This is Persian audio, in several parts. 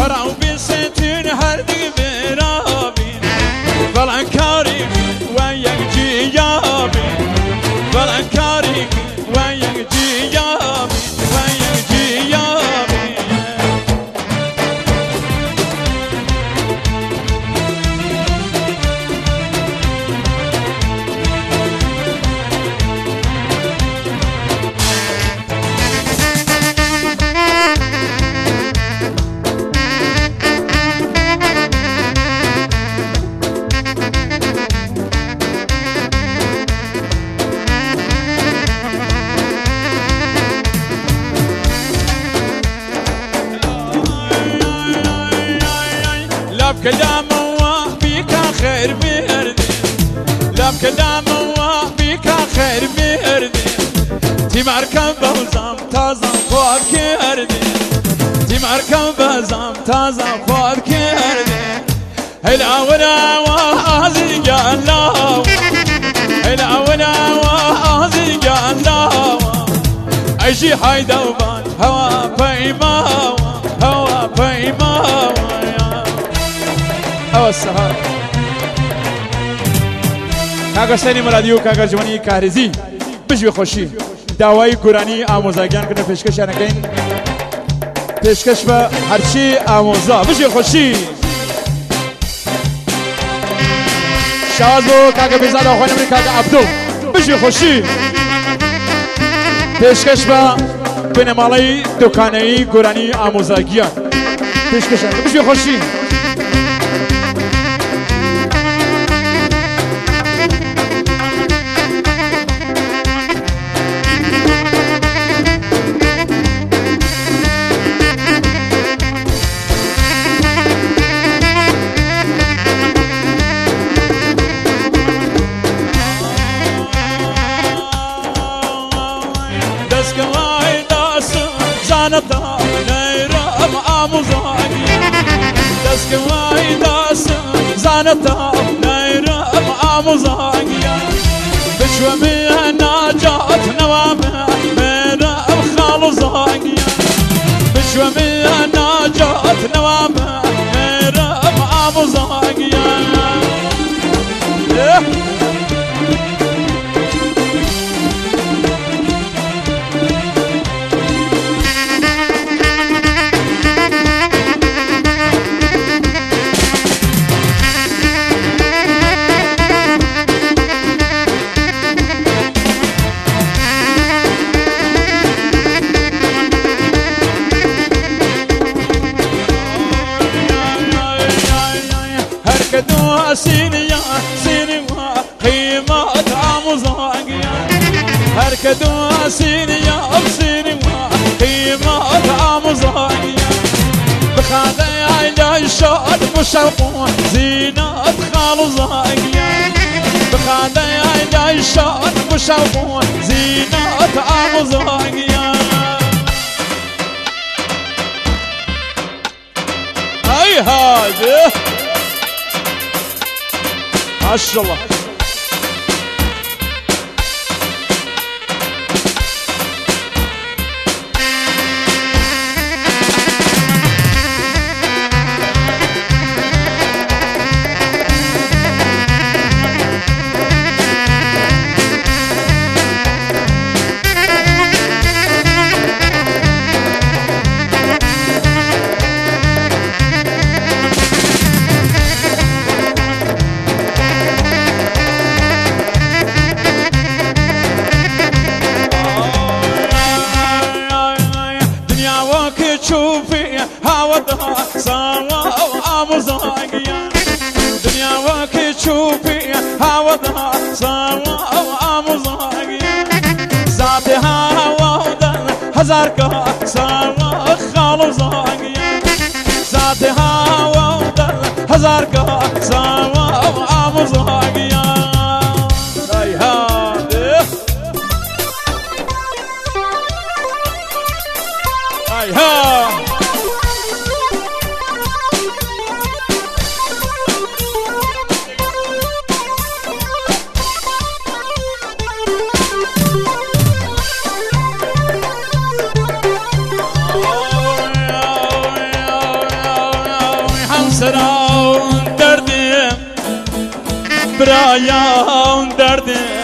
براو بستين هردي برابين فلانكاري ويك جيابي فلانكاري ويك جيابي ويك جيابي كلام وبيك خير بيردي لاب كلام وبيك خير بيردي تمركب بوزام تازم خود كردي تمركب بوزام تازم خود كردي هلا ولا وازي جالا هلا ولا وازي جالا اجي هيدا وبان هوا بيما هوا بيما السهار کاغا سینی مرادیو کاغا جوانی کارزی بجوی خوشی داوای گورانی آموزاگیان کنه پیشکش نکن پیشکش به هرچی آموزا بجوی خوشی شازو کاغا بیزاد آخوان امری کاغا عبدو بجوی خوشی پیشکش به بنمالی دکانهی گورانی آموزاگیان پیشکش نکن بجوی خوشی زانتا نيرم آموزاقيا بشوى بها ناجات نوابها ميرم خالوزاقيا بشوى بها ناجات نوابها ميرم آموزاقيا سينيا سينما قيمة آموزاقيا هركدوا سينيا سينما قيمة آموزاقيا بخاذي عيدا الشاد مشوق زينة خالوزاقيا بخاذي عيدا الشاد مشوق زينة آموزاقيا أي هذا ما شاء الله دنيا وكي تشوفي هاوضها سوا وامزاقيا ذاتها هاوضا هزاركا سوا خالوزاقيا ذاتها هاوضا هزاركا سوا وامزاقيا اي هادي اي ها سراون دردم برایان دردم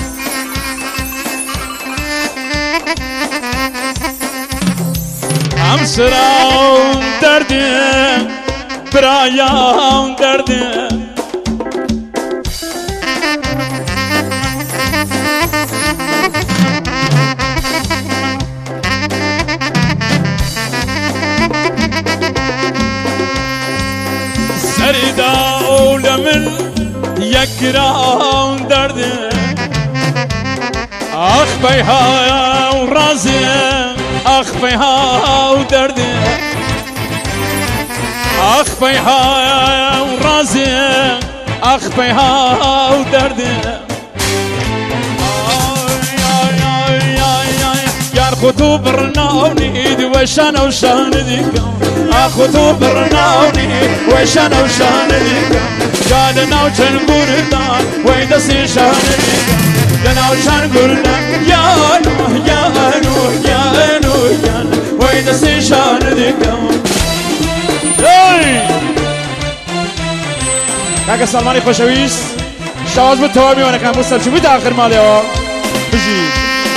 هم سراون دردم برایان دردم سردا من يكران دردي أخفيها ورازي أخفيها ودردي أخفيها ورازي أخفيها ودردي يارخطو برناوني دي وشانا وشان ديك أخطو برناوني وشانا وشان ديك جالنا وشان قردان ويدا سيشان ديك جالنا وشان قردان يا نو يا نو يا نو يا نو ويدا سيشان ديك كاكا سلماني خوشويس شواز بالتوابي وانا كان مستر شو بدا آخر مالي هو بجي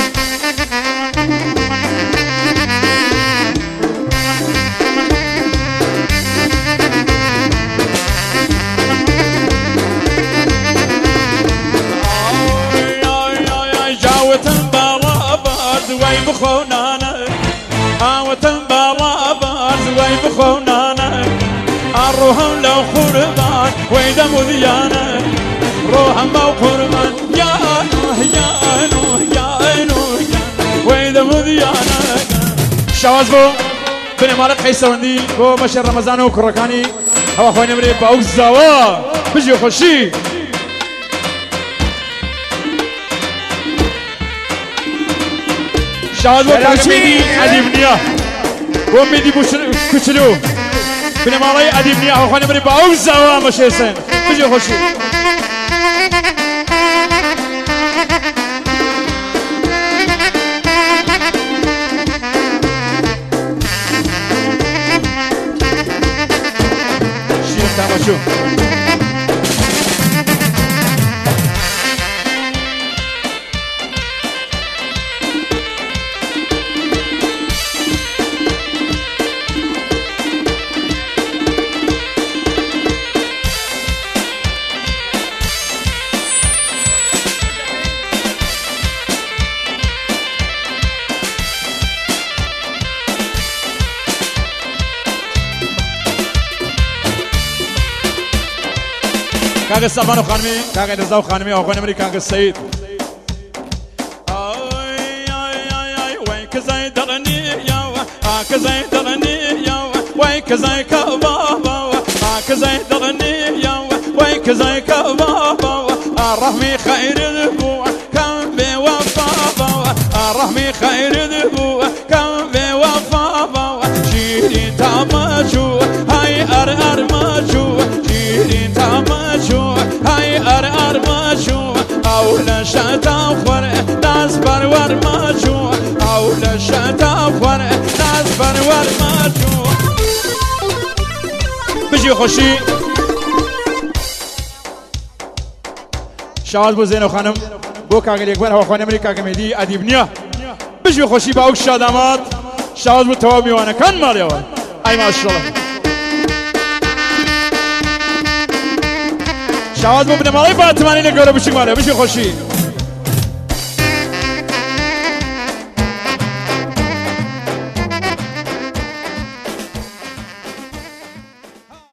جاوتن برابر وي بخونانا عاوتن برابر وي بخونانا الروحم لو قربان ويدا مذيانا روحم لو قربان يا نوح يا نوح يا نوح ويدا مذيانا شواز بو بني مالك حيسوندي بو مشهر رمضان وكركاني هوا اخواني مريب باوك زوا بجي خوشي شواز بو كاكميدي اديبنيا بو ميدي كچلو بني مالي اديبنيا هوا اخواني مريب باوك زوا مشهر سن بجي خوشي شو كاغا سلمان خانمي كاغا رضا خانمي اخوان امري كاغا سعيد اي وين كزاي دغني يا كزاي دغني يا وين كزاي كبابا كزاي دغني يا وين كزاي كبابا رحمي خير ذبو كان بوفا رحمي خير ذبو كان بوفا شيرين تامشو هاي ار ماشو شيرين تامشو هاي ار ماشو أولا شتافر ناس برور ماشو أولا شتافر ناس برور ماشو بجي خوشي شواز بو زينو خانم بو كاغل يكبر هوا خوان امريكا كميدي اديبنيا بجي خوشي باوك شادامات شواز بو توابي وانا كان مالي اول اي ما شاء الله شواز بو بن مالي فاتماني نقول بشي مالي بجي خوشي